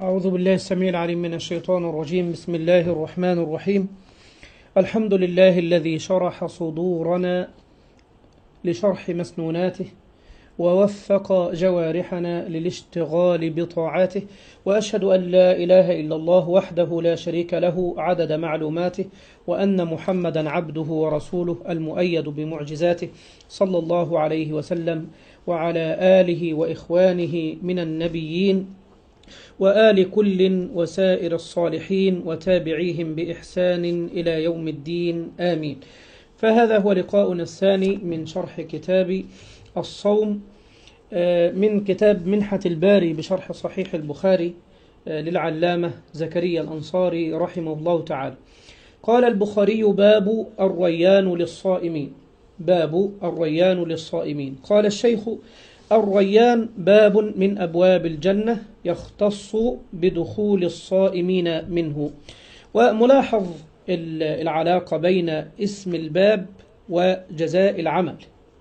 أعوذ بالله السميع العليم من الشيطان الرجيم. بسم الله الرحمن الرحيم. الحمد لله الذي شرح صدورنا لشرح مسنوناته ووفق جوارحنا للاشتغال بطاعاته، وأشهد أن لا إله إلا الله وحده لا شريك له عدد معلوماته، وأن محمدا عبده ورسوله المؤيد بمعجزاته صلى الله عليه وسلم وعلى آله وإخوانه من النبيين وآل كل وسائر الصالحين وتابعيهم بإحسان إلى يوم الدين، آمين. فهذا هو لقاؤنا الثاني من شرح كتاب الصوم من كتاب منحة الباري بشرح صحيح البخاري للعلامة زكريا الأنصاري رحمه الله تعالى. قال البخاري: باب الريان للصائمين. باب الريان للصائمين. قال الشيخ: الريان باب من أبواب الجنة يختص بدخول الصائمين منه. وملاحظ العلاقة بين اسم الباب وجزاء العمل.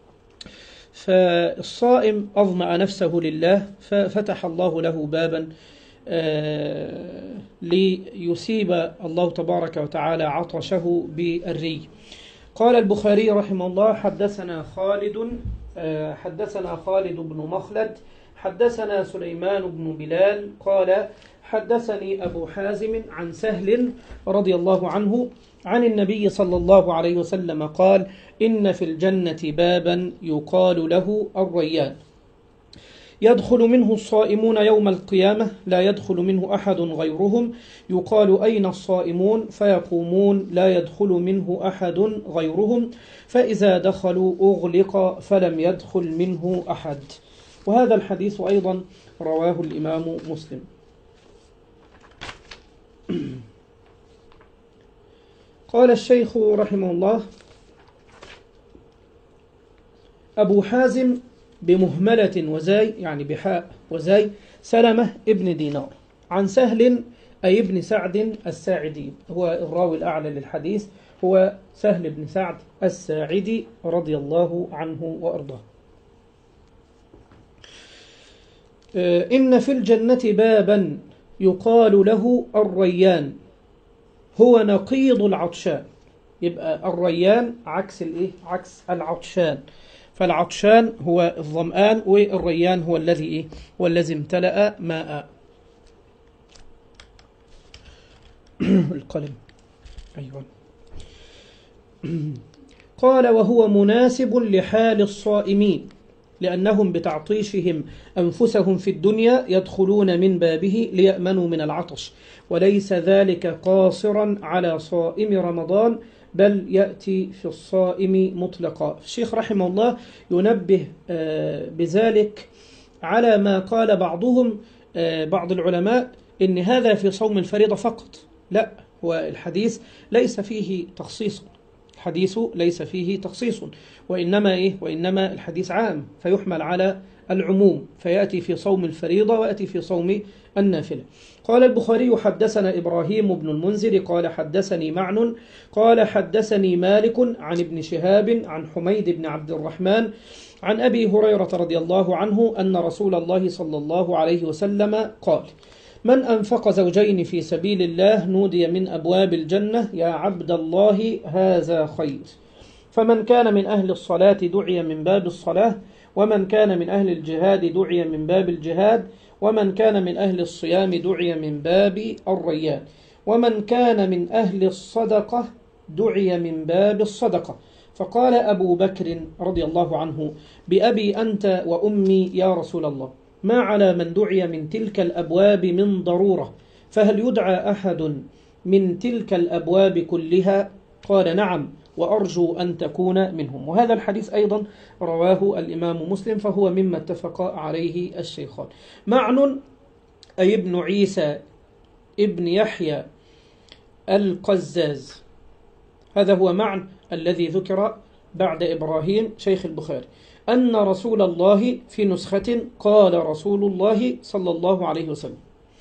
فالصائم أظمأ نفسه لله ففتح الله له بابا ليسيب الله تبارك وتعالى عطشه بالري. قال البخاري رحمه الله: حدثنا خالد بن مخلد حدثنا سليمان بن بلال قال: حدثني أبو حازم عن سهل رضي الله عنه عن النبي صلى الله عليه وسلم قال: إن في الجنة بابا يقال له الريان، يدخل منه الصائمون يوم القيامة، لا يدخل منه أحد غيرهم، يقال: أين الصائمون؟ فيقومون: لا يدخل منه أحد غيرهم، فإذا دخلوا أغلق فلم يدخل منه أحد. وهذا الحديث أيضا رواه الإمام مسلم. قال الشيخ رحمه الله: أبو حازم بمهملة وزاي، يعني بحاء وزاي، سلمة ابن دينار، عن سهل أي ابن سعد الساعدي، هو الراوي الأعلى للحديث، هو سهل بن سعد الساعدي رضي الله عنه وأرضاه. إن في الجنة بابا يقال له الريان، هو نقيض العطشان. يبقى الريان عكس الايه؟ عكس العطشان. فالعطشان هو الظمآن، والريان هو الذي ايه؟ هو الذي امتلأ ماء. القلم. أيوة. قال: وهو مناسب لحال الصائمين، لأنهم بتعطيشهم أنفسهم في الدنيا يدخلون من بابه ليأمنوا من العطش، وليس ذلك قاصرا على صائم رمضان، بل يأتي في الصائم مطلقا. الشيخ رحمه الله ينبه بذلك على ما قال بعض العلماء إن هذا في صوم الفريضة فقط. لا، هو الحديث ليس فيه تخصيص، الحديث ليس فيه تخصيص، وإنما الحديث عام فيحمل على العموم، فيأتي في صوم الفريضة ويأتي في صوم النافلة. قال البخاري: حدثنا إبراهيم بن المنذر قال: حدثني معن قال: حدثني مالك عن ابن شهاب عن حميد بن عبد الرحمن عن أبي هريرة رضي الله عنه أن رسول الله صلى الله عليه وسلم قال: من أنفق زوجين في سبيل الله نودي من أبواب الجنة: يا عبد الله هذا خير. فمن كان من أهل الصلاة دعي من باب الصلاة، ومن كان من أهل الجهاد دعي من باب الجهاد، ومن كان من أهل الصيام دعي من باب الريان، ومن كان من أهل الصدقة دعي من باب الصدقة. فقال أبو بكر رضي الله عنه: بأبي أنت وأمي يا رسول الله، ما على من دعي من تلك الأبواب من ضرورة، فهل يدعى أحد من تلك الأبواب كلها؟ قال: نعم، وأرجو أن تكون منهم. وهذا الحديث أيضا رواه الإمام مسلم، فهو مما اتفق عليه الشيخان. معن أي ابن عيسى ابن يحيى القزاز، هذا هو معن الذي ذكر بعد إبراهيم شيخ البخاري، أن رسول الله في نسخة قال رسول الله صلى الله عليه وسلم.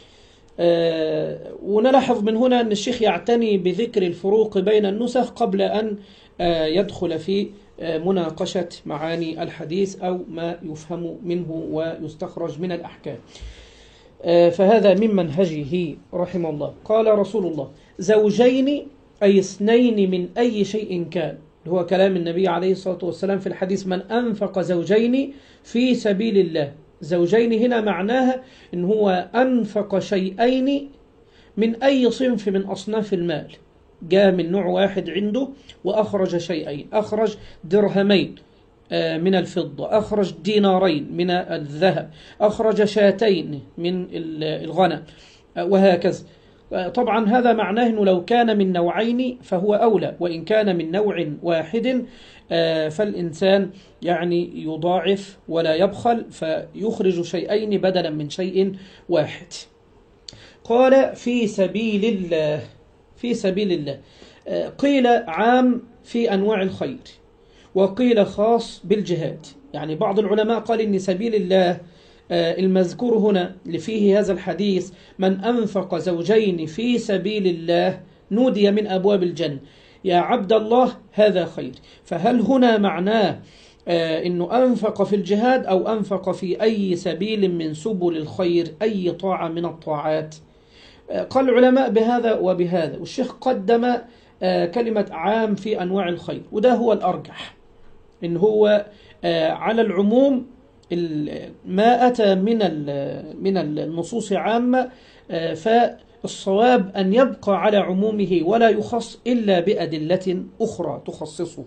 ونلاحظ من هنا أن الشيخ يعتني بذكر الفروق بين النسخ قبل أن يدخل في مناقشة معاني الحديث أو ما يفهم منه ويستخرج من الأحكام. فهذا من منهجه رحمه الله. قال رسول الله: زوجين أي اثنين من أي شيء كان، هو كلام النبي عليه الصلاة والسلام في الحديث: من أنفق زوجين في سبيل الله. زوجين هنا معناها إن هو أنفق شيئين من أي صنف من أصناف المال، جاء من نوع واحد عنده وأخرج شيئين، أخرج درهمين من الفضة، أخرج دينارين من الذهب، أخرج شاتين من الغنم، وهكذا. طبعا هذا معناه أنه لو كان من نوعين فهو أولى، وإن كان من نوع واحد فالإنسان يعني يضاعف ولا يبخل، فيخرج شيئين بدلا من شيء واحد. قال: في سبيل الله. في سبيل الله قيل عام في أنواع الخير، وقيل خاص بالجهاد. يعني بعض العلماء قال إن سبيل الله المذكور هنا اللي فيه هذا الحديث: من أنفق زوجين في سبيل الله نودي من أبواب الجنة، يا عبد الله هذا خير. فهل هنا معناه إنه أنفق في الجهاد أو أنفق في أي سبيل من سبل الخير، أي طاعة من الطاعات؟ قال العلماء بهذا وبهذا، والشيخ قدم كلمة عام في أنواع الخير، وده هو الأرجح، إن هو على العموم ما أتى من النصوص عامة، فالصواب أن يبقى على عمومه ولا يخص إلا بأدلة أخرى تخصصه.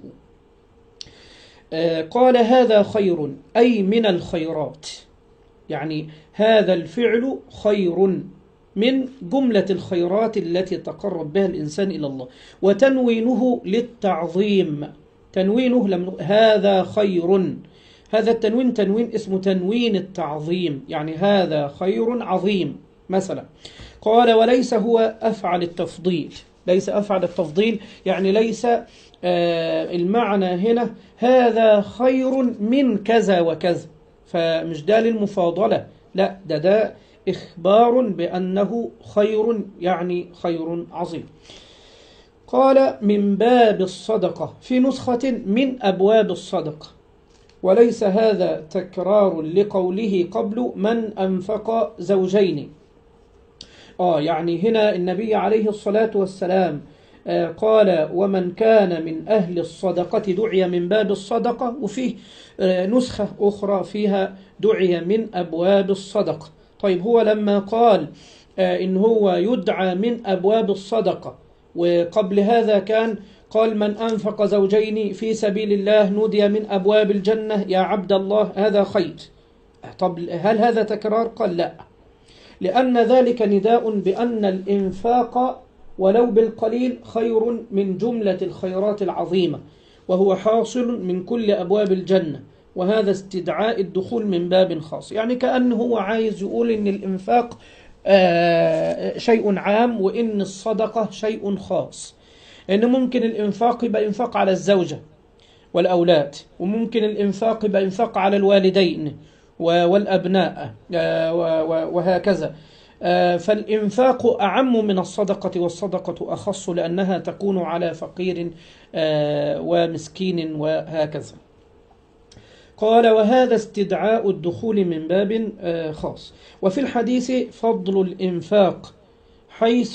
قال: هذا خير أي من الخيرات، يعني هذا الفعل خير من جملة الخيرات التي تقرب بها الإنسان إلى الله. وتنوينه للتعظيم، تنوينه هذا خير، هذا التنوين تنوين اسمه تنوين التعظيم، يعني هذا خير عظيم مثلا. قال: وليس هو أفعل التفضيل، ليس أفعل التفضيل يعني ليس المعنى هنا هذا خير من كذا وكذا، فمش ده للمفاضلة، لا، ده إخبار بأنه خير، يعني خير عظيم. قال: من باب الصدقة، في نسخة من أبواب الصدقة، وليس هذا تكرار لقوله قبل من أنفق زوجين. يعني هنا النبي عليه الصلاة والسلام قال: ومن كان من أهل الصدقة دعي من باب الصدقة، وفيه نسخة أخرى فيها دعي من أبواب الصدقة. طيب، هو لما قال إن هو يدعى من أبواب الصدقة، وقبل هذا كان قال: من أنفق زوجين في سبيل الله نودي من أبواب الجنة يا عبد الله هذا خير. طب هل هذا تكرار؟ قال: لا، لأن ذلك نداء بأن الإنفاق ولو بالقليل خير من جملة الخيرات العظيمة، وهو حاصل من كل أبواب الجنة، وهذا استدعاء الدخول من باب خاص. يعني كأنه هو عايز يقول إن الإنفاق شيء عام، وإن الصدقة شيء خاص. إن ممكن الإنفاق يبقى إنفاق على الزوجة والأولاد، وممكن الإنفاق يبقى إنفاق على الوالدين والأبناء وهكذا. فالإنفاق أعم من الصدقة، والصدقة أخص لأنها تكون على فقير ومسكين وهكذا. قال: وهذا استدعاء الدخول من باب خاص. وفي الحديث فضل الإنفاق حيث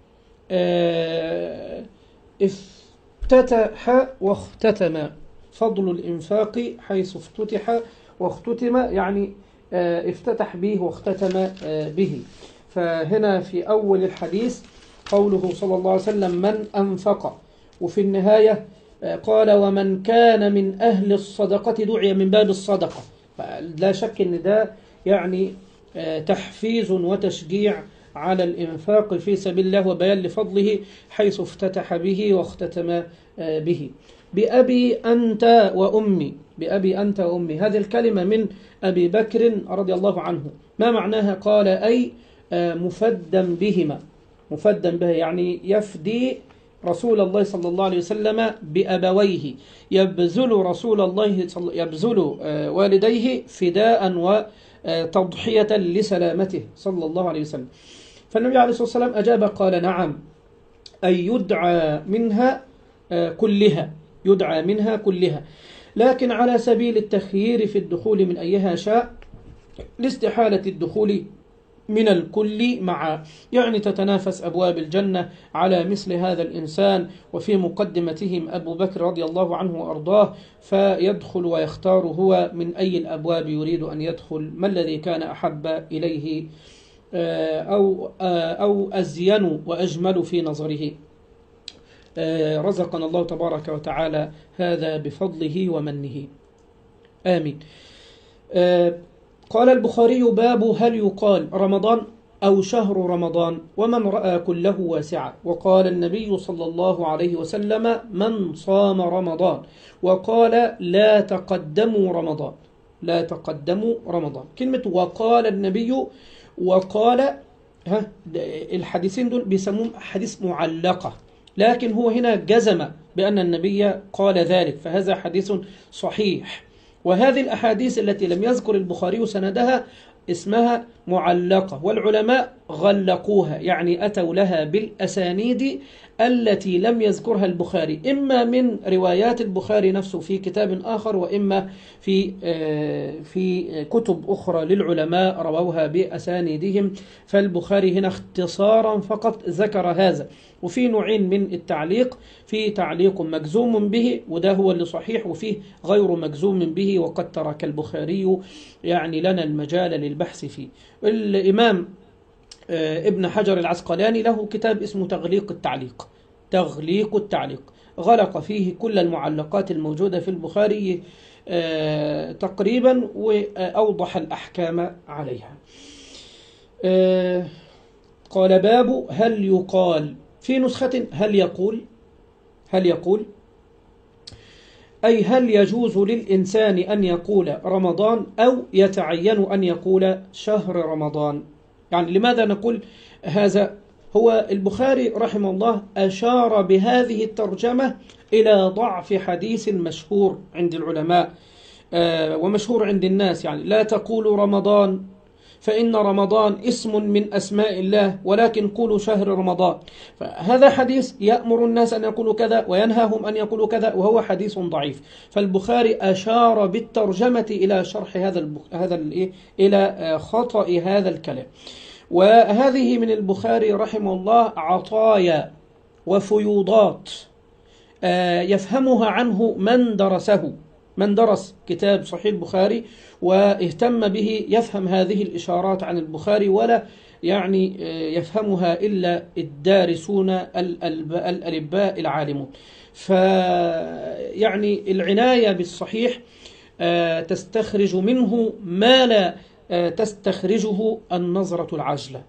افتتح واختتم. فضل الإنفاق حيث افتتح واختتم، يعني افتتح به واختتم به. فهنا في أول الحديث قوله صلى الله عليه وسلم: من أنفق، وفي النهاية قال: ومن كان من أهل الصدقة دعي من باب الصدقة. لا شك أن ده يعني تحفيز وتشجيع على الإنفاق في سبيل الله، وبيان لفضله حيث افتتح به واختتم به. بأبي أنت وأمي، بأبي أنت وأمي، هذه الكلمة من أبي بكر رضي الله عنه. ما معناها؟ قال: أي مفدا بهما، مفدا به يعني يفدي رسول الله صلى الله عليه وسلم بأبويه، يبذل رسول الله يبذل والديه فداء وتضحية لسلامته صلى الله عليه وسلم. فالنبي عليه الصلاة والسلام أجاب قال: نعم، أي يدعى منها كلها، يدعى منها كلها، لكن على سبيل التخيير في الدخول من أيها شاء، لاستحالة الدخول من الكل معا، يعني تتنافس أبواب الجنة على مثل هذا الإنسان، وفي مقدمتهم أبو بكر رضي الله عنه وأرضاه، فيدخل ويختار هو من أي الأبواب يريد أن يدخل، ما الذي كان أحب إليه أو أزين وأجمل في نظره. رزقنا الله تبارك وتعالى هذا بفضله ومنه، آمين. قال البخاري: باب هل يقال رمضان أو شهر رمضان ومن رأى كله واسعة. وقال النبي صلى الله عليه وسلم: من صام رمضان وقال لا تقدموا رمضان، لا تقدموا رمضان. كلمة وقال النبي وقال، الحديثين دول بيسموهم حديث معلقة، لكن هو هنا جزم بأن النبي قال ذلك، فهذا حديث صحيح. وهذه الأحاديث التي لم يذكر البخاري سندها اسمها معلقة، والعلماء غلقوها، يعني أتوا لها بالأسانيد التي لم يذكرها البخاري، إما من روايات البخاري نفسه في كتاب آخر، وإما في كتب أخرى للعلماء رووها بأسانيدهم. فالبخاري هنا اختصارا فقط ذكر هذا. وفي نوعين من التعليق: في تعليق مجزوم به وده هو اللي صحيح، وفيه غير مجزوم به وقد ترك البخاري يعني لنا المجال للبحث فيه. الإمام ابن حجر العسقلاني له كتاب اسمه تغليق التعليق، تغليق التعليق، غلق فيه كل المعلقات الموجودة في البخاري تقريبا، وأوضح الأحكام عليها. قال: باب هل يقال، في نسخة هل يقول، هل يقول أي هل يجوز للإنسان أن يقول رمضان أو يتعين أن يقول شهر رمضان. يعني لماذا نقول هذا؟ هو البخاري رحمه الله أشار بهذه الترجمة إلى ضعف حديث مشهور عند العلماء ومشهور عند الناس، يعني لا تقولوا رمضان فإن رمضان اسم من أسماء الله، ولكن قولوا شهر رمضان. فهذا حديث يأمر الناس أن يقولوا كذا وينهاهم أن يقولوا كذا، وهو حديث ضعيف. فالبخاري أشار بالترجمة إلى شرح إلى خطأ هذا الكلام. وهذه من البخاري رحمه الله عطايا وفيوضات يفهمها عنه من درسه، من درس كتاب صحيح البخاري واهتم به يفهم هذه الإشارات عن البخاري، ولا يعني يفهمها إلا الدارسون الألباء العالمون. فيعني العناية بالصحيح تستخرج منه ما لا تستخرجه النظرة العجلة.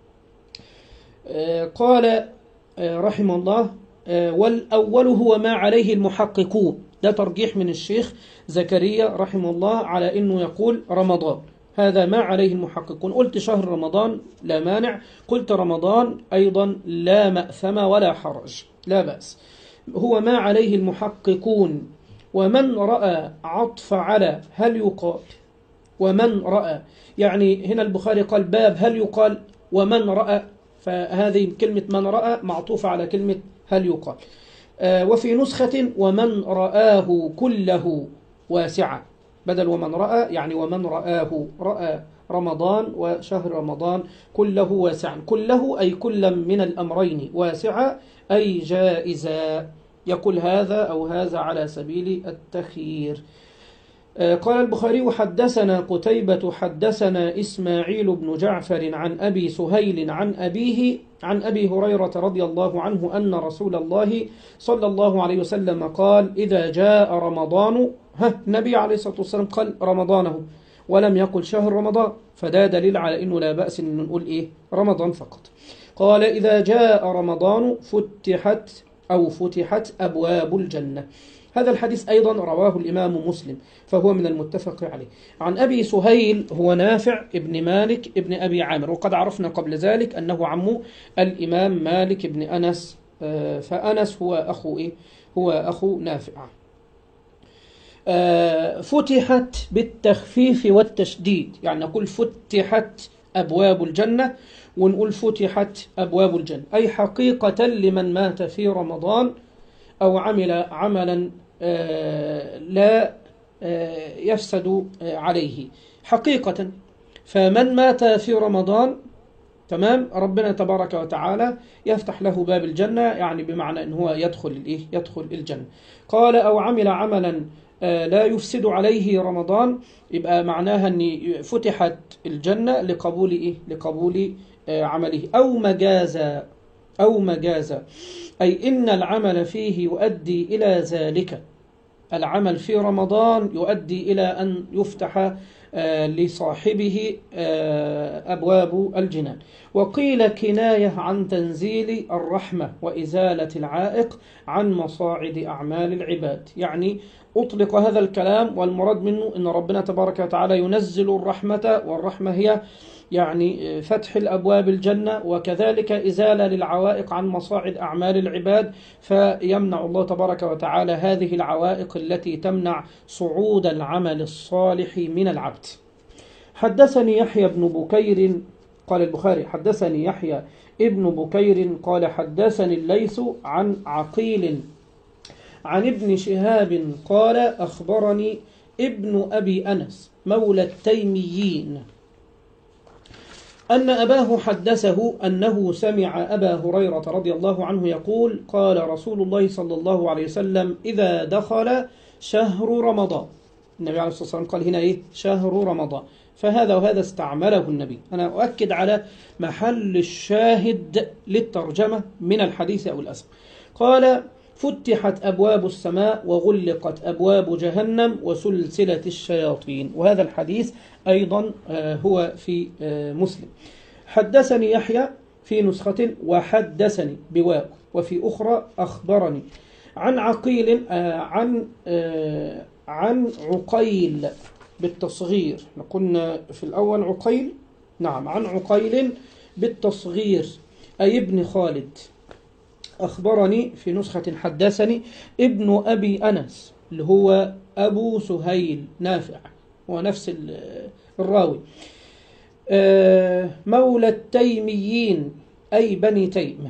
قال رحمه الله: والأول هو ما عليه المحققون. ده ترجيح من الشيخ زكريا رحمه الله على أنه يقول رمضان، هذا ما عليه المحققون. قلت شهر رمضان لا مانع، قلت رمضان أيضا لا مأثم ولا حرج، لا بأس، هو ما عليه المحققون. ومن رأى عطف على هل يقال، ومن رأى، يعني هنا البخاري قال باب هل يقال ومن رأى، فهذه كلمة من رأى معطوفة على كلمة هل يقال. وفي نسخة ومن رآه كله واسعا، بدل ومن رأى، يعني ومن رآه، رأى رمضان وشهر رمضان كله واسعا، كله أي كل من الأمرين، واسعا أي جائزا، يقول هذا أو هذا على سبيل التخيير. قال البخاري: حدثنا قتيبة حدثنا إسماعيل بن جعفر عن أبي سهيل عن أبيه عن أبي هريرة رضي الله عنه أن رسول الله صلى الله عليه وسلم قال: إذا جاء رمضان، النبي عليه الصلاة والسلام قال رمضانه ولم يقل شهر رمضان، فده دليل على أنه لا بأس أن نقول رمضان فقط. قال: إذا جاء رمضان فتحت أبواب الجنة. هذا الحديث أيضا رواه الإمام مسلم، فهو من المتفق عليه. عن أبي سهيل هو نافع ابن مالك ابن أبي عامر، وقد عرفنا قبل ذلك أنه عمه الإمام مالك ابن أنس، فأنس هو أخو نافع. فتحت بالتخفيف والتشديد، يعني نقول فتحت أبواب الجنة ونقول فتحت أبواب الجنة، أي حقيقة لمن مات في رمضان أو عمل عملا لا يفسد عليه حقيقة. فمن مات في رمضان تمام. ربنا تبارك وتعالى يفتح له باب الجنة، يعني بمعنى أن هو يدخل الجنة. قال أو عمل عملا لا يفسد عليه رمضان، يبقى معناها أن فتحت الجنة لقبول عمله. أو مجازا أي إن العمل فيه يؤدي إلى ذلك، العمل في رمضان يؤدي إلى أن يفتح لصاحبه أبواب الجنان. وقيل كناية عن تنزيل الرحمة وإزالة العائق عن مصاعد أعمال العباد، يعني أطلق هذا الكلام والمراد منه أن ربنا تبارك وتعالى ينزل الرحمة، والرحمة هي يعني فتح الأبواب الجنة، وكذلك إزالة للعوائق عن مصاعد أعمال العباد، فيمنع الله تبارك وتعالى هذه العوائق التي تمنع صعود العمل الصالح من العبد. حدثني يحيى بن بكير، قال البخاري حدثني يحيى ابن بكير قال حدثني الليث عن عقيل عن ابن شهاب قال أخبرني ابن أبي أنس مولى التيميين أن أباه حدثه أنه سمع أبا هريرة رضي الله عنه يقول قال رسول الله صلى الله عليه وسلم إذا دخل شهر رمضان، النبي عليه الصلاة والسلام قال هنا شهر رمضان، فهذا وهذا استعمله النبي. أنا أؤكد على محل الشاهد للترجمة من الحديث أو الأثر. قال فتحت أبواب السماء وغلقت أبواب جهنم وسلسلة الشياطين، وهذا الحديث أيضا هو في مسلم. حدثني يحيى في نسخة وحدثني بواو، وفي أخرى أخبرني عن عقيل عن عقيل بالتصغير، قلنا في الأول عقيل، نعم، عن عقيل بالتصغير أي ابن خالد. أخبرني في نسخة حدثني ابن أبي أنس اللي هو أبو سهيل نافع، هو نفس الراوي. مولى التيميين أي بني تيم،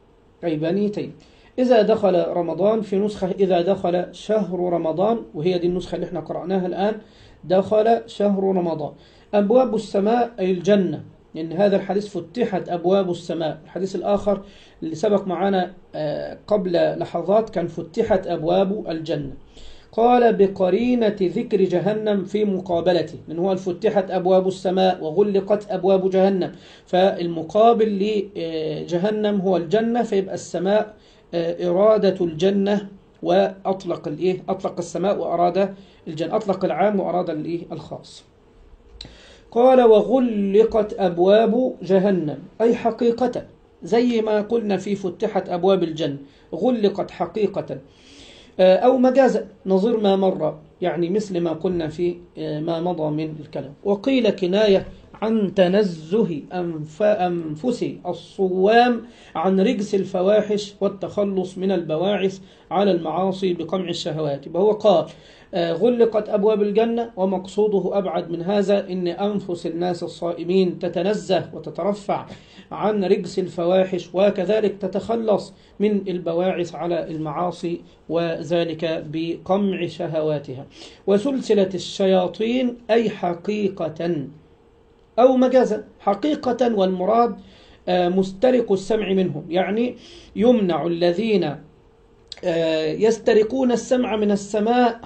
إذا دخل رمضان، في نسخة إذا دخل شهر رمضان، وهي دي النسخة اللي احنا قرأناها الآن، دخل شهر رمضان. أبواب السماء أي الجنة، لأن هذا الحديث فتحت أبواب السماء. الحديث الآخر اللي سبق معنا قبل لحظات كان فتحت أبواب الجنة. قال بقرينة ذكر جهنم في مقابلته، لأن هو فتحت أبواب السماء وغلقت أبواب جهنم، فالمقابل لجهنم هو الجنة، فيبقى السماء إرادة الجنة، وأطلق أطلق السماء وأراد الجنة، أطلق العام وأراد الخاص. قال وغلقت أبواب جهنم أي حقيقة، زي ما قلنا في فتحت أبواب الجنة، غلقت حقيقة أو مجازا نظير ما مر، يعني مثل ما قلنا في ما مضى من الكلام. وقيل كناية عن تنزه أنفس الصوام عن رجس الفواحش والتخلص من البواعث على المعاصي بقمع الشهوات. هو قال غلقت أبواب الجنة، ومقصوده أبعد من هذا، إن أنفس الناس الصائمين تتنزه وتترفع عن رجس الفواحش، وكذلك تتخلص من البواعث على المعاصي، وذلك بقمع شهواتها. وسلسلة الشياطين أي حقيقة أو مجازا، حقيقة والمراد مسترق السمع منهم، يعني يمنع الذين يسترقون السمع من السماء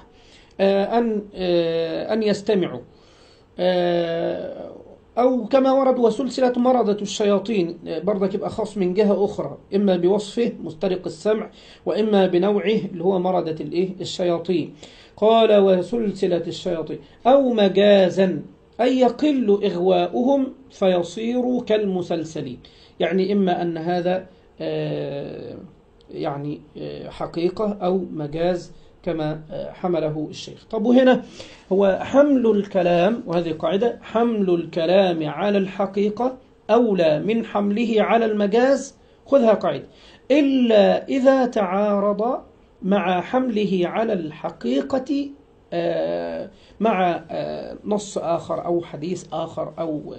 أن يستمعوا، أو كما ورد وسلسلة مرضة الشياطين، برضك يبقى خاص من جهة أخرى، إما بوصفه مسترق السمع، وإما بنوعه اللي هو مرضة الشياطين. قال وسلسلة الشياطين أو مجازا أي يقل إغواؤهم فيصيروا كالمسلسلين، يعني إما أن هذا يعني حقيقة أو مجاز كما حمله الشيخ. طب وهنا هو حمل الكلام، وهذه قاعدة، حمل الكلام على الحقيقة أولى من حمله على المجاز، خذها قاعدة، إلا إذا تعارض مع حمله على الحقيقة مع نص آخر أو حديث آخر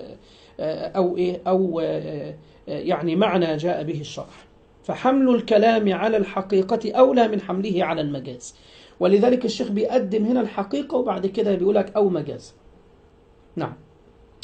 أو يعني معنى جاء به الشرح. فحمل الكلام على الحقيقة أولى من حمله على المجاز، ولذلك الشيخ بيقدم هنا الحقيقة وبعد كده بيقولك أو مجاز. نعم.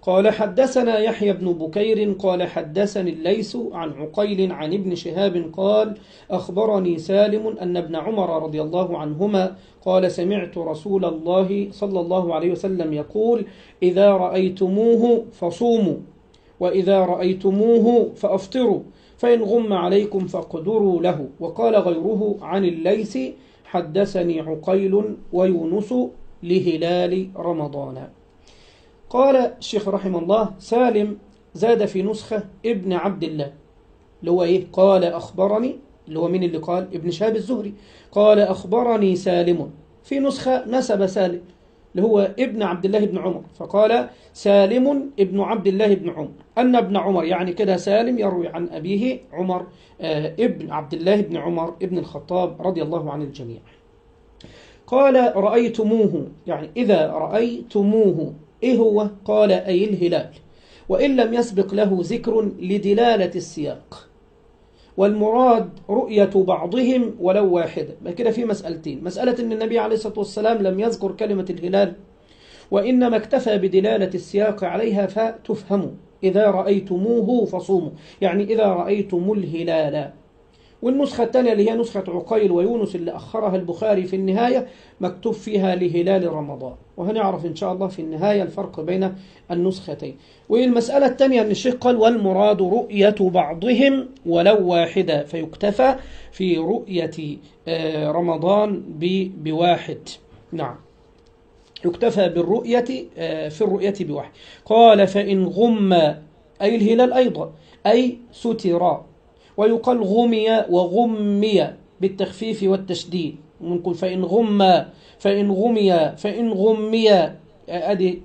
قال حدثنا يحيى بن بكير قال حدثني الليث عن عقيل عن ابن شهاب قال أخبرني سالم أن ابن عمر رضي الله عنهما قال سمعت رسول الله صلى الله عليه وسلم يقول إذا رأيتموه فصوموا وإذا رأيتموه فأفطروا فإن غم عليكم فاقدروا له. وقال غيره عن الليث حدثني عقيل ويونس لهلال رمضان. قال الشيخ رحمه الله سالم زاد في نسخة ابن عبد الله اللي هو إيه؟ قال أخبرني، اللي هو مين اللي قال؟ ابن شهاب الزهري. قال أخبرني سالم. في نسخة نسب سالم اللي هو ابن عبد الله بن عمر، فقال سالم ابن عبد الله بن عمر أن ابن عمر، يعني كده سالم يروي عن أبيه عمر ابن عبد الله بن عمر ابن الخطاب رضي الله عن الجميع. قال رأيتموه، يعني إذا رأيتموه إيه هو؟ قال أي الهلال، وإن لم يسبق له ذكر لدلالة السياق، والمراد رؤية بعضهم ولو واحدة. كده في مسألتين: مسألة أن النبي عليه الصلاة والسلام لم يذكر كلمة الهلال، وإنما اكتفى بدلالة السياق عليها فتفهم إذا رأيتموه فصوموا، يعني إذا رأيتم الهلال. والنسخة الثانية اللي هي نسخة عقيل ويونس اللي أخرها البخاري في النهاية مكتوب فيها لهلال رمضان، وهنعرف إن شاء الله في النهاية الفرق بين النسختين. والمسألة الثانية أن الشيخ قال والمراد رؤية بعضهم ولو واحدة، فيكتفى في رؤية رمضان بواحد. نعم، يكتفى بالرؤية في الرؤية بواحد. قال فإن غم، أي الهلال أيضا، أي سترا، ويقال غمي وغمي بالتخفيف والتشديد. ونقول فإن غم، فإن غمي، فإن غمي. أدي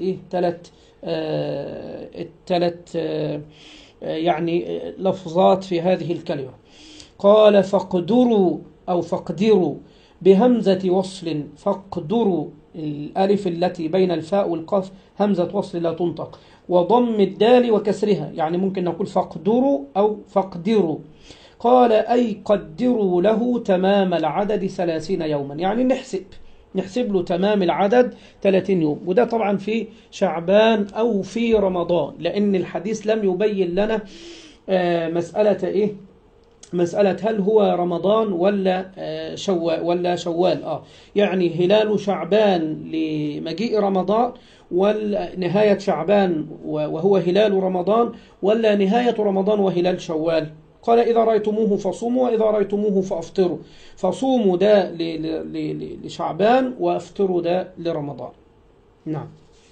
ثلاث يعني لفظات في هذه الكلمة. قال فاقدروا أو فاقدروا بهمزة وصل، فاقدروا، الألف التي بين الفاء والقاف همزة وصل لا تنطق، وضم الدال وكسرها، يعني ممكن نقول فاقدروا أو فاقدروا. قال أي قدروا له تمام العدد 30 يوما، يعني نحسب له تمام العدد 30 يوم. وده طبعا في شعبان أو في رمضان، لأن الحديث لم يبين لنا مسألة إيه؟ مسألة هل هو رمضان ولا شوال. يعني هلال شعبان لمجيء رمضان، ونهاية شعبان وهو هلال رمضان، ولا نهاية رمضان وهلال شوال. قال إذا رأيتموه فصوموا وإذا رأيتموه فأفطروا، فصوموا ده لشعبان وأفطروا ده لرمضان. نعم،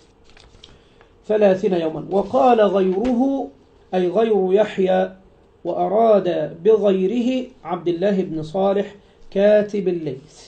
30 يوما. وقال غيره أي غير يحيى، وأراد بغيره عبد الله بن صالح كاتب الليث.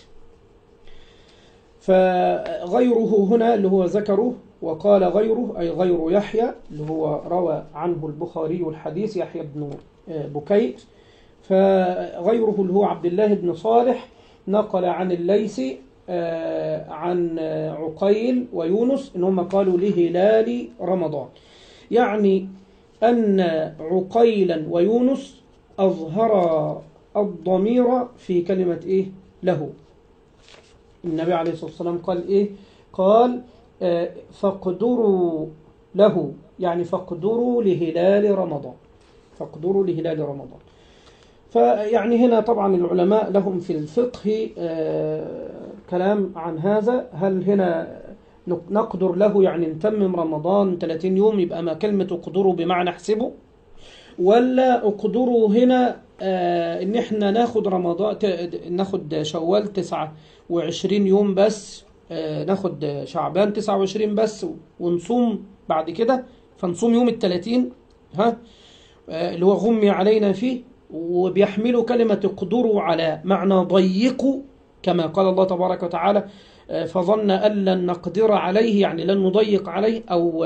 فغيره هنا اللي هو ذكره، وقال غيره أي غير يحيى اللي هو روى عنه البخاري الحديث يحيى بن بكير. فغيره اللي هو عبد الله بن صالح نقل عن الليث عن عقيل ويونس إنهم قالوا لهلال رمضان، يعني أن عقيلا ويونس أظهر الضمير في كلمة إيه؟ له. النبي عليه الصلاة والسلام قال إيه؟ قال فاقدروا له، يعني فاقدروا لهلال رمضان، فاقدروا لهلال رمضان. فيعني هنا طبعا العلماء لهم في الفقه كلام عن هذا، هل هنا نقدر له يعني نتمم رمضان 30 يوم يبقى ما كلمة اقدروا بمعنى احسبوا، ولا اقدروا هنا ان احنا ناخد رمضان ناخد شوال 29 يوم بس، ناخد شعبان 29 بس ونصوم بعد كده، فنصوم يوم 30 اللي هو غمي علينا فيه. وبيحملوا كلمة اقدروا على معنى ضيقوا، كما قال الله تبارك وتعالى فظن أن لن نقدر عليه، يعني لن نضيق عليه، أو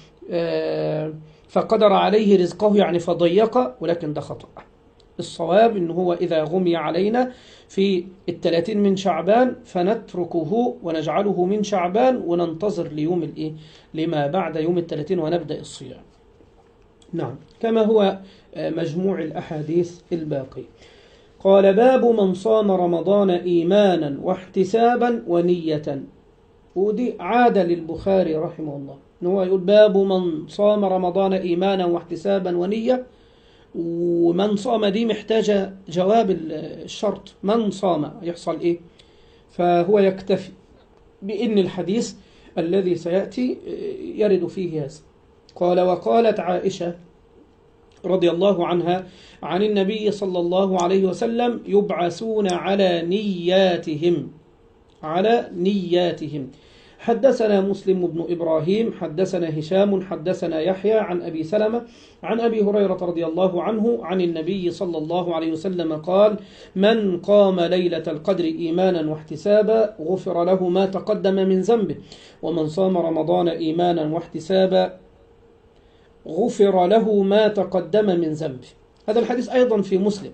فقدر عليه رزقه يعني فضيق، ولكن ده خطأ. الصواب إنه هو إذا غمي علينا في 30 من شعبان فنتركه ونجعله من شعبان وننتظر ليوم الإيه؟ لما بعد يوم 30 ونبدأ الصيام. نعم، كما هو مجموع الأحاديث الباقي. قال باب من صام رمضان إيمانا واحتسابا ونية. ودي عادة للبخاري رحمه الله، إن هو يقول باب من صام رمضان إيمانا واحتسابا ونية، ومن صام دي محتاجة جواب الشرط، من صام يحصل إيه؟ فهو يكتفي بإن الحديث الذي سيأتي يرد فيه هذا. قال وقالت عائشة رضي الله عنها عن النبي صلى الله عليه وسلم يبعثون على نياتهم، على نياتهم. حدثنا مسلم بن إبراهيم حدثنا هشام حدثنا يحيى عن أبي سلمة عن أبي هريرة رضي الله عنه عن النبي صلى الله عليه وسلم قال من قام ليلة القدر إيمانا واحتسابا غفر له ما تقدم من ذنبه، ومن صام رمضان إيمانا واحتسابا غفر له ما تقدم من ذنبه. هذا الحديث أيضا في مسلم.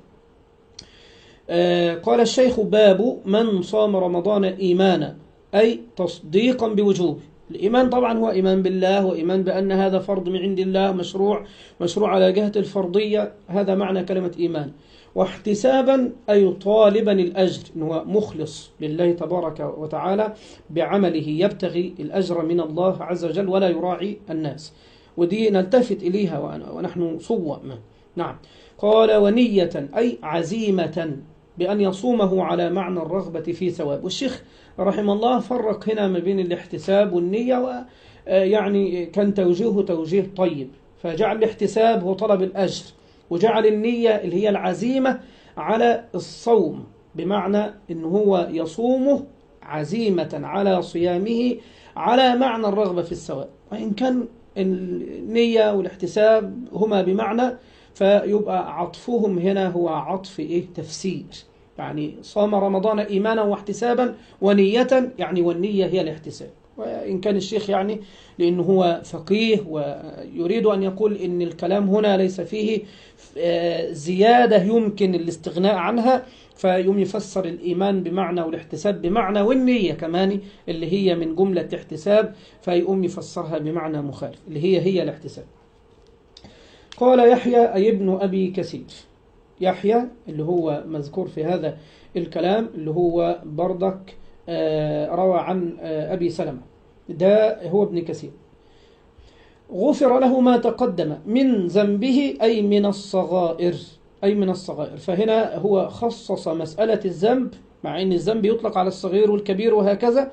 قال الشيخ باب من صام رمضان إيمانا أي تصديقا بوجوبه. الإيمان طبعا هو إيمان بالله وإيمان بأن هذا فرض من عند الله مشروع على جهة الفرضية، هذا معنى كلمة إيمان. واحتسابا أي طالبا الأجر، إنه مخلص لله تبارك وتعالى بعمله، يبتغي الأجر من الله عز وجل ولا يراعي الناس، ودي نلتفت إليها ونحن صوّم. نعم. قال ونية أي عزيمة بأن يصومه على معنى الرغبة في ثواب. والشيخ رحمه الله فرق هنا ما بين الاحتساب والنية، ويعني كان توجيه طيب، فجعل الاحتساب هو طلب الأجر، وجعل النية اللي هي العزيمة على الصوم، بمعنى أنه هو يصومه عزيمة على صيامه على معنى الرغبة في الثواب. وإن كان النية والاحتساب هما بمعنى، فيبقى عطفهم هنا هو عطف تفسير، يعني صام رمضان إيمانا واحتسابا ونية، يعني والنية هي الاحتساب. وإن كان الشيخ يعني لأنه هو فقيه ويريد أن يقول إن الكلام هنا ليس فيه زيادة يمكن الاستغناء عنها، فيوم يفسر الإيمان بمعنى والاحتساب بمعنى، والنية كمان اللي هي من جملة احتساب، فيقوم يفسرها بمعنى مخالف اللي هي الاحتساب. قال يحيى أي ابن أبي كثير، يحيى اللي هو مذكور في هذا الكلام اللي هو بردك روى عن أبي سلمة، ده هو ابن كثير. غفر له ما تقدم من ذنبه أي من الصغائر، فهنا هو خصص مسألة الذنب، مع أن الذنب يطلق على الصغير والكبير وهكذا،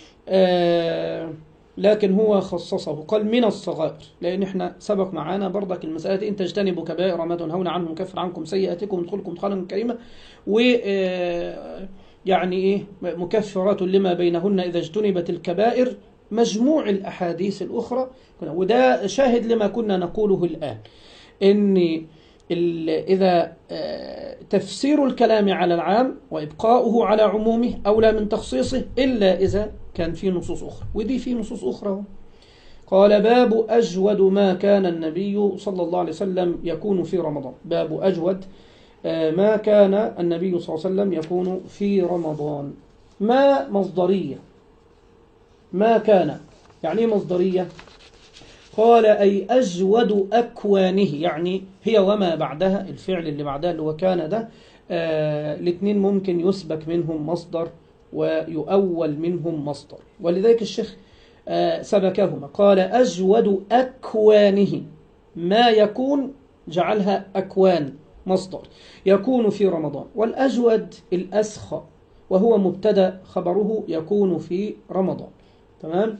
لكن هو خصصه قال من الصغائر، لأن احنا سبق معانا برضك المسألة إن تجتنبوا كبائر ما تنهون عنه نكفر عنكم سيئاتكم ندخلكم مدخلا كريما، يعني مكفرات لما بينهن إذا اجتنبت الكبائر، مجموع الأحاديث الأخرى. وده شاهد لما كنا نقوله الآن، إن إذا تفسير الكلام على العام وإبقاؤه على عمومه أولى من تخصيصه، إلا إذا كان في نصوص أخرى، ودي في نصوص أخرى. قال باب أجود ما كان النبي صلى الله عليه وسلم يكون في رمضان. باب أجود ما كان النبي صلى الله عليه وسلم يكون في رمضان. ما مصدرية، ما كان يعني مصدرية. قال أي أجود أكوانه، يعني هي وما بعدها، الفعل اللي بعدها اللي هو كان ده، الاثنين ممكن يسبك منهم مصدر ويؤول منهم مصدر، ولذلك الشيخ سبكهما. قال أجود أكوانه، ما يكون جعلها أكوان مصدر، يكون في رمضان. والأجود الأسخى، وهو مبتدأ خبره يكون في رمضان. تمام.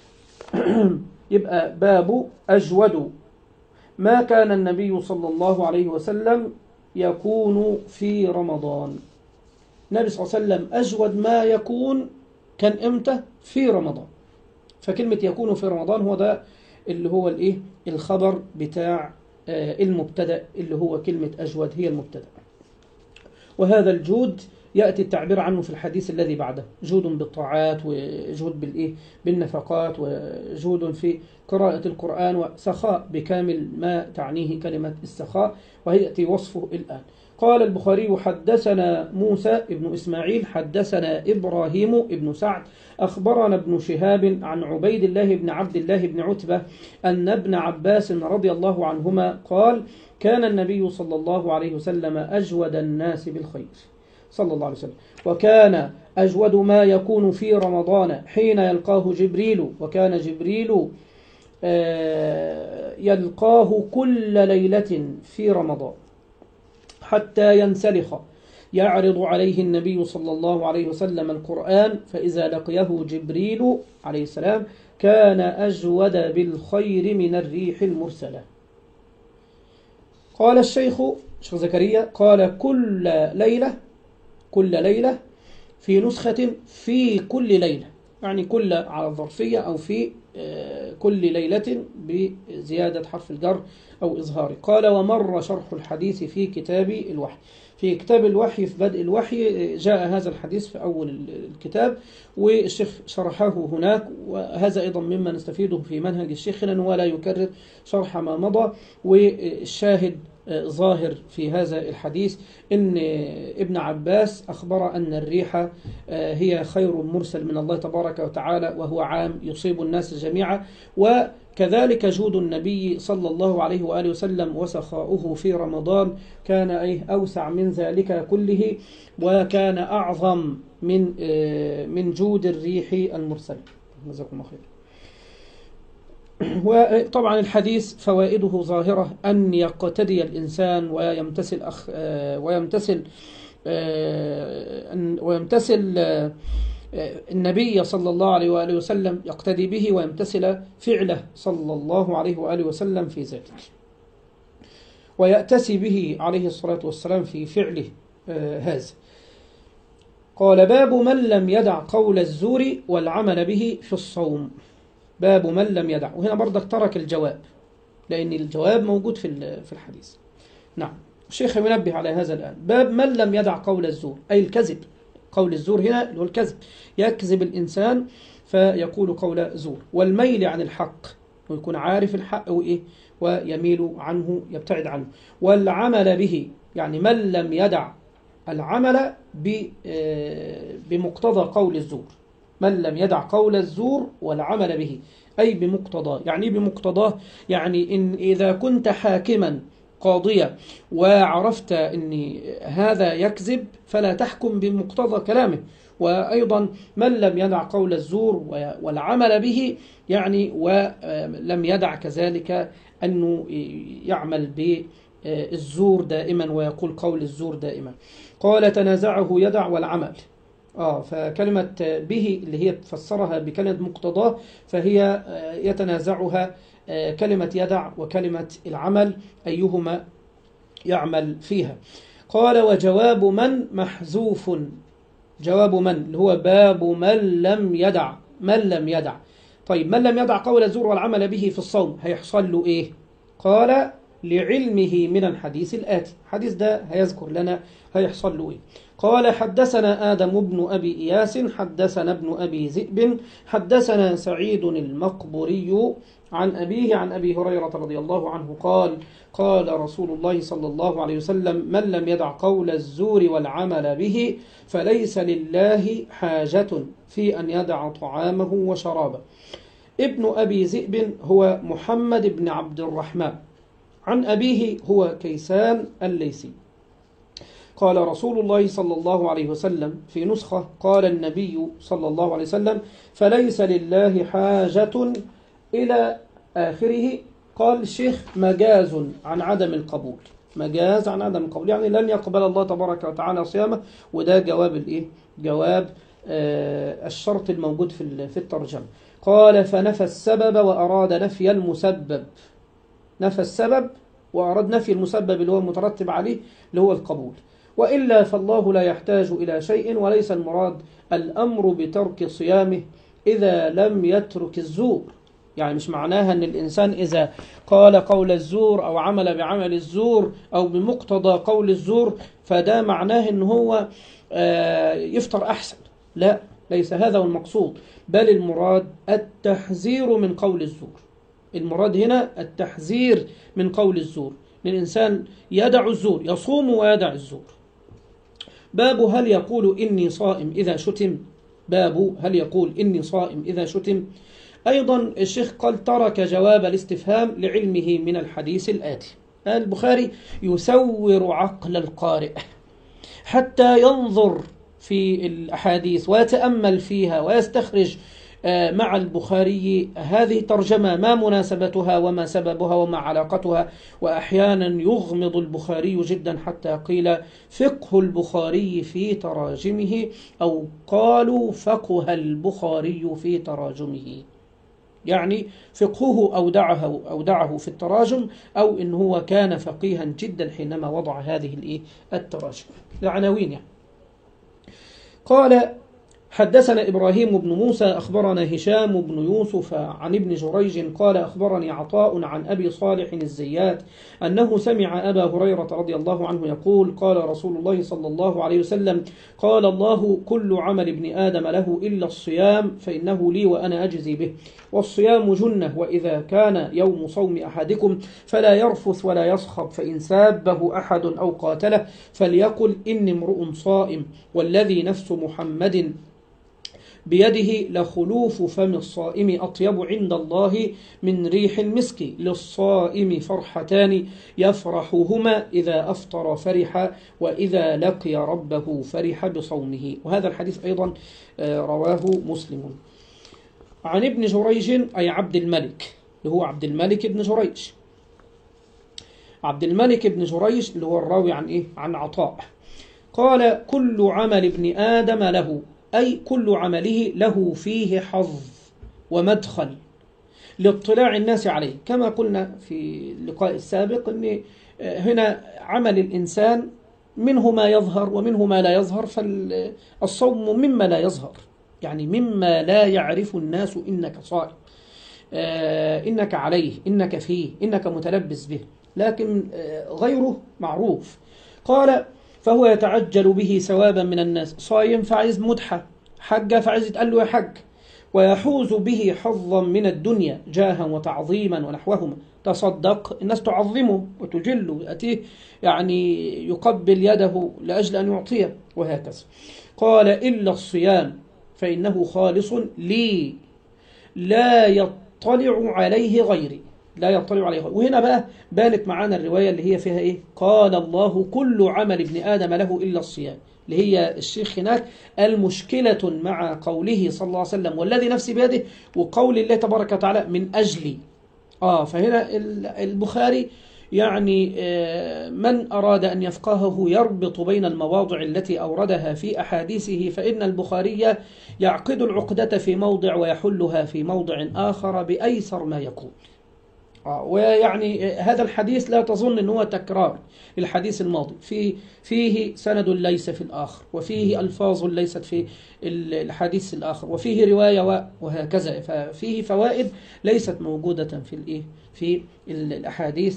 يبقى باب أجود ما كان النبي صلى الله عليه وسلم يكون في رمضان. النبي صلى الله عليه وسلم أجود ما يكون كان إمتى؟ في رمضان. فكلمة يكون في رمضان هو ده اللي هو الخبر بتاع المبتدأ، اللي هو كلمة أجود هي المبتدأ. وهذا الجود يأتي التعبير عنه في الحديث الذي بعده، جود بالطاعات، وجود بالنفقات، وجود في قراءة القرآن، وسخاء بكامل ما تعنيه كلمة السخاء، ويأتي وصفه الآن. قال البخاري حدثنا موسى ابن إسماعيل حدثنا إبراهيم ابن سعد أخبرنا ابن شهاب عن عبيد الله بن عبد الله بن عتبة أن ابن عباس رضي الله عنهما قال كان النبي صلى الله عليه وسلم أجود الناس بالخير صلى الله عليه وسلم، وكان أجود ما يكون في رمضان حين يلقاه جبريل، وكان جبريل يلقاه كل ليلة في رمضان حتى ينسلخ، يعرض عليه النبي صلى الله عليه وسلم القرآن، فإذا لقيه جبريل عليه السلام كان أجود بالخير من الريح المرسلة. قال الشيخ زكريا قال كل ليلة في نسخة في كل ليلة، يعني كل على الظرفية أو في كل ليلة بزيادة حرف الجر أو إظهاره. قال ومر شرح الحديث في كتاب الوحي. في كتاب الوحي في بدء الوحي جاء هذا الحديث في أول الكتاب، والشيخ شرحه هناك، وهذا أيضا مما نستفيده في منهج الشيخ لأنه ولا يكرر شرح ما مضى. والشاهد ظاهر في هذا الحديث إن ابن عباس أخبر أن الريح هي خير مرسل من الله تبارك وتعالى، وهو عام يصيب الناس جميعا. وكذلك جود النبي صلى الله عليه وآله وسلم وسخاؤه في رمضان كان أوسع من ذلك كله، وكان أعظم من جود الريح المرسل. جزاكم الله خير. وطبعا الحديث فوائده ظاهرة، أن يقتدي الإنسان ويمتثل النبي صلى الله عليه وآله وسلم، يقتدي به ويمتثل فعله صلى الله عليه وآله وسلم في ذلك، ويأتسي به عليه الصلاة والسلام في فعله هذا. قال باب من لم يدع قول الزور والعمل به في الصوم. باب من لم يدع، وهنا برضك ترك الجواب لأن الجواب موجود في الحديث. نعم، الشيخ ينبه على هذا الآن. باب من لم يدع قول الزور، أي الكذب. قول الزور هنا اللي هو الكذب، يكذب الإنسان فيقول قول زور. والميل عن الحق، ويكون عارف الحق ويميل عنه، يبتعد عنه. والعمل به، يعني من لم يدع العمل بمقتضى قول الزور. من لم يدع قول الزور والعمل به، أي بمقتضاه. يعني بمقتضاه، يعني إن إذا كنت حاكما قاضيا وعرفت أن هذا يكذب فلا تحكم بمقتضى كلامه. وأيضا من لم يدع قول الزور والعمل به، يعني ولم يدع كذلك أنه يعمل بالزور دائما ويقول قول الزور دائما. قال تنازعه يدع والعمل. فكلمة به اللي هي تفسرها بكلمة مقتضاه، فهي يتنازعها كلمة يدع وكلمة العمل أيهما يعمل فيها. قال وجواب من محذوف. جواب من اللي هو باب من لم يدع. من لم يدع، طيب من لم يدع قول الزور والعمل به في الصوم هيحصل له إيه؟ قال لعلمه من الحديث الآتي. الحديث ده هيذكر لنا هيحصل له إيه. قال حدثنا آدم بن أبي إياس حدثنا ابن أبي ذئب حدثنا سعيد المقبري عن أبيه عن أبي هريرة رضي الله عنه قال قال رسول الله صلى الله عليه وسلم من لم يدع قول الزور والعمل به فليس لله حاجة في أن يدع طعامه وشرابه. ابن أبي ذئب هو محمد بن عبد الرحمن، عن أبيه هو كيسان الليثي. قال رسول الله صلى الله عليه وسلم في نسخة قال النبي صلى الله عليه وسلم فليس لله حاجة إلى آخره. قال الشيخ مجاز عن عدم القبول، مجاز عن عدم القبول، يعني لن يقبل الله تبارك وتعالى صيامه. وده جواب جواب الشرط الموجود في الترجمة. قال فنفى السبب وأراد نفي المسبب. نفى السبب وأراد نفي المسبب اللي هو المترتب عليه اللي هو القبول. وإلا فالله لا يحتاج إلى شيء، وليس المراد الأمر بترك صيامه إذا لم يترك الزور. يعني مش معناها أن الإنسان إذا قال قول الزور أو عمل بعمل الزور أو بمقتضى قول الزور فده معناه أنه هو يفطر أحسن. لا، ليس هذا هو المقصود، بل المراد التحذير من قول الزور. المراد هنا التحذير من قول الزور، للإنسان يدع الزور، يصوم ويدع الزور. باب هل يقول إني صائم إذا شتم. باب هل يقول إني صائم إذا شتم. أيضا الشيخ قال ترك جواب الاستفهام لعلمه من الحديث الآتي. البخاري يسور عقل القارئ حتى ينظر في الأحاديث ويتأمل فيها ويستخرج مع البخاري. هذه ترجمة ما مناسبتها وما سببها وما علاقتها. وأحيانا يغمض البخاري جدا حتى قيل فقه البخاري في تراجمه، أو قالوا فقه البخاري في تراجمه، يعني فقهه أودعه في التراجم، أو إن هو كان فقيها جدا حينما وضع هذه التراجم. العناوين يعني. قال حدثنا إبراهيم بن موسى أخبرنا هشام بن يوسف عن ابن جريج قال أخبرني عطاء عن أبي صالح الزيات أنه سمع أبا هريرة رضي الله عنه يقول قال رسول الله صلى الله عليه وسلم قال الله كل عمل ابن آدم له إلا الصيام فإنه لي وأنا أجزي به، والصيام جنة، وإذا كان يوم صوم أحدكم فلا يرفث ولا يصخب، فإن سابه أحد أو قاتله فليقل إني امرؤ صائم، والذي نفس محمد بيده لخلوف فم الصائم أطيب عند الله من ريح المسك، للصائم فرحتان يفرحهما إذا أفطر فرح وإذا لقي ربه فرح بصومه. وهذا الحديث أيضا رواه مسلم. عن ابن جريج أي عبد الملك، اللي هو عبد الملك بن جريج، عبد الملك بن جريج اللي هو الراوي عن عن عطاء، قال كل عمل ابن آدم له، أي كل عمله له فيه حظ ومدخل لاطلاع الناس عليه، كما قلنا في اللقاء السابق أن هنا عمل الإنسان منه ما يظهر ومنه ما لا يظهر، فالصوم مما لا يظهر، يعني مما لا يعرف الناس إنك صائم، إنك عليه، إنك فيه، إنك متلبس به، لكن غيره معروف. قال فهو يتعجل به ثوابا من الناس، صايم فعايز مدحة، حج فعايز يتقال له يا حج، ويحوز به حظا من الدنيا جاها وتعظيما ونحوهما، تصدق الناس تعظمه وتجله، يأتيه يعني يقبل يده لأجل أن يعطيه، وهكذا. قال إلا الصيام فإنه خالص لي لا يطلع عليه غيري، لا يطلع عليه غيري. وهنا بقى بانت معانا الرواية اللي هي فيها إيه؟ قال الله كل عمل ابن آدم له إلا الصيام، اللي هي الشيخ هناك المشكلة مع قوله صلى الله عليه وسلم والذي نفسي بيده، وقول الله تبارك وتعالى من أجلي. فهنا البخاري يعني من أراد أن يفقهه يربط بين المواضع التي أوردها في أحاديثه، فإن البخاري يعقد العقدة في موضع ويحلها في موضع آخر بأيسر ما يكون. ويعني هذا الحديث لا تظن أنه تكرار للحديث الماضي، فيه سند ليس في الآخر، وفيه ألفاظ ليست في الحديث الآخر، وفيه رواية وهكذا، ففيه فوائد ليست موجودة في الأحاديث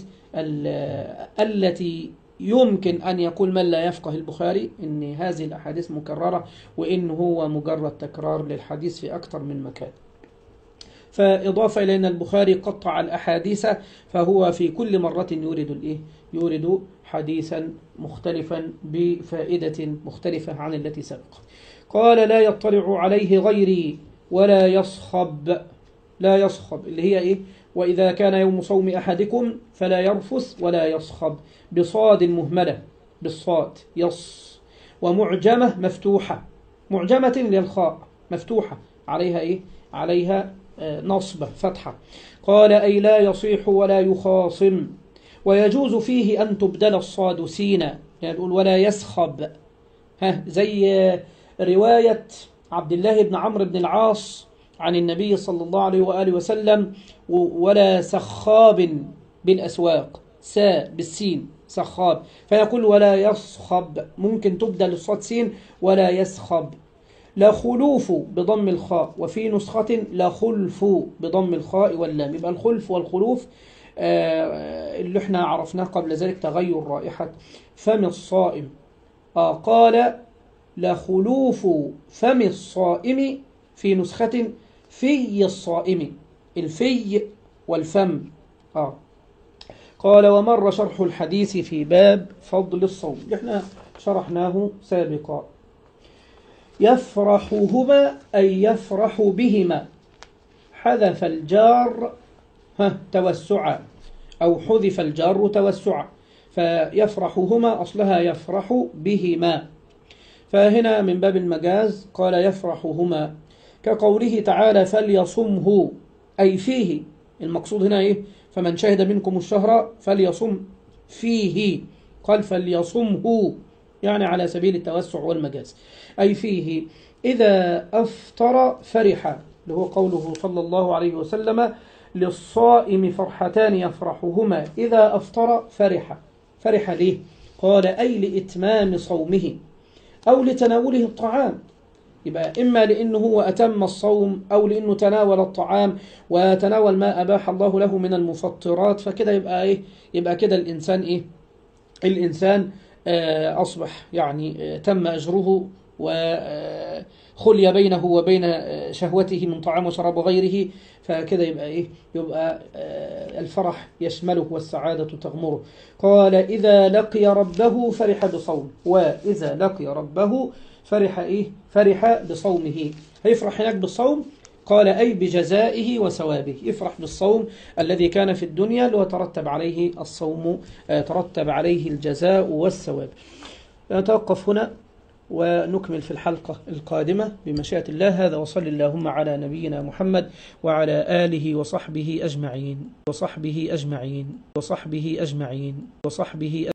التي يمكن أن يقول من لا يفقه البخاري إن هذه الأحاديث مكررة، وإن هو مجرد تكرار للحديث في أكثر من مكان. فإضافة إلى أن البخاري قطع الأحاديث، فهو في كل مرة يورد حديثا مختلفا بفائدة مختلفة عن التي سبق. قال لا يطلع عليه غيري ولا يصخب، لا يصخب اللي هي وإذا كان يوم صوم أحدكم فلا يرفث ولا يصخب، بصاد مهملة، بالصاد يص، ومعجمة مفتوحة، معجمة للخاء مفتوحة عليها عليها نصبة فتحة. قال أي لا يصيح ولا يخاصم، ويجوز فيه أن تبدل الصاد سينا، يعني نقول ولا يسخب، زي رواية عبد الله بن عمرو بن العاص عن النبي صلى الله عليه وآله وسلم ولا سخاب بالأسواق، سا بالسين سخاب، فيقول ولا يصخب، ممكن تبدل الصاد سين ولا يسخب. لا خلوف بضم الخاء، وفي نسخة لا خلف بضم الخاء واللام، يبقى الخلف والخلوف اللي احنا عرفناه قبل ذلك تغير رائحة فم الصائم. قال لا خلوف فم الصائم، في نسخة في الصائم، الفي والفم. قال ومر شرح الحديث في باب فضل الصوم، احنا شرحناه سابقا. يفرحهما أي يفرح بهما، حذف الجار توسعا، أو حذف الجار توسعا، فيفرحهما أصلها يفرح بهما، فهنا من باب المجاز قال يفرحهما، كقوله تعالى فليصمه أي فيه. المقصود هنا إيه؟ فمن شهد منكم الشهر فليصم فيه، قال فليصمه يعني على سبيل التوسع والمجاز، أي فيه. إذا أفطر فرح، اللي هو قوله صلى الله عليه وسلم للصائم فرحتان يفرحهما إذا أفطر فرح. فرح ليه؟ قال أي لإتمام صومه أو لتناوله الطعام. يبقى إما لأنه هو أتم الصوم أو لأنه تناول الطعام وتناول ما أباح الله له من المفطرات، فكده يبقى إيه؟ يبقى كده الإنسان إيه؟ الإنسان أصبح يعني تم أجره وخلي بينه وبين شهوته من طعام وشراب وغيره، فكده يبقى إيه؟ يبقى الفرح يشمله والسعادة تغمره. قال إذا لقي ربه فرح بصوم، وإذا لقي ربه فرح إيه؟ فرح بصومه. هيفرح هناك بالصوم، قال أي بجزائه وثوابه، يفرح بالصوم الذي كان في الدنيا اللي هو ترتب عليه الصوم، ترتب عليه الجزاء والثواب. نتوقف هنا ونكمل في الحلقة القادمة بمشيئة الله. هذا وصل اللهم على نبينا محمد وعلى آله وصحبه أجمعين.